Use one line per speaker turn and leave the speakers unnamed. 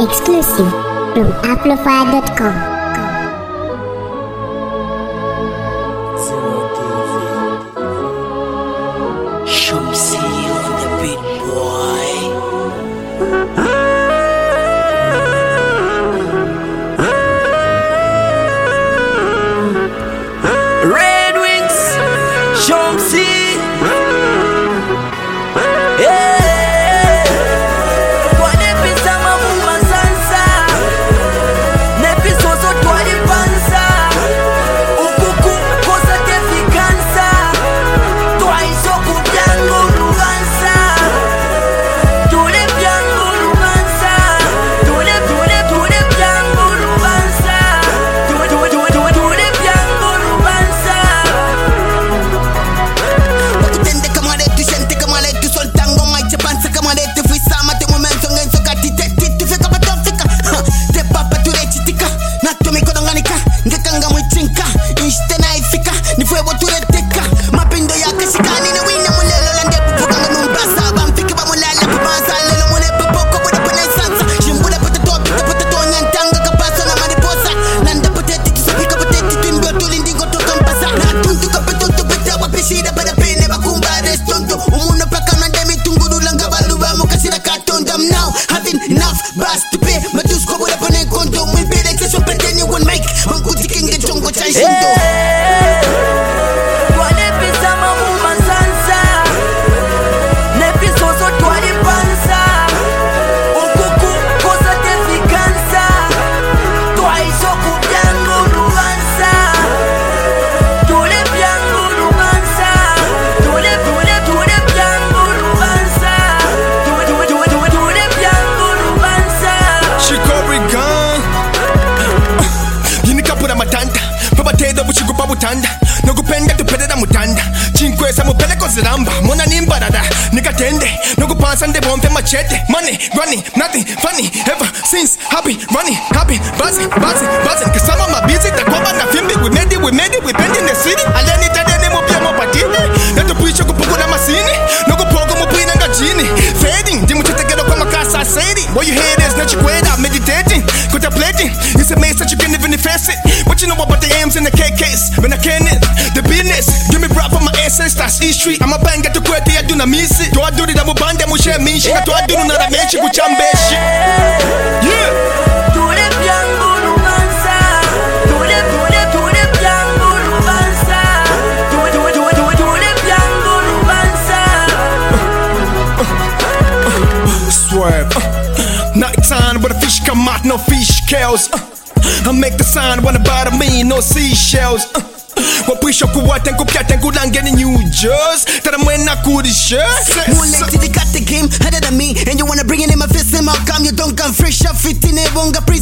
Exclusive from Amplify.com.
Shumsi on the beat, boy. Red Wings, Shumsi.
Nokupenda tupelera mutanda chinkwesa mupeleko ziramba mona nimbarara nikatende nokupansa ndebompe machete money running nothing funny ever since happy running happy buzzing cause some of my busy takoba na fimbi we made it we bend in the city aleni tadene mupia mopatine natupisha kupukula masini nokupogo mupina ngajini fading ndimuchitegero kwa makasa sadi what you hear is nachikweda meditating contemplating it's a maze that you can't even face it what you know about the M's and the KKs when I can't the business give me rap for my ancestors East Street I'm a banger to kwete ya duna misi to aduri da mubande mushe mishi to aduru na ramechi kuchambeshi yeah
Tule pianguru mansa Tule pianguru mansa Tule pianguru mansa
Swerve nighttime but a fish come out no fish scales I make the sign when about me no seashells Wapisha kuwate nkupyate nkulange ni New Jersey Tada mwena kudisha
Mulek did you got the game harder than me And you wanna bring it in my fist and how come you don't come fresh up fit in a bonga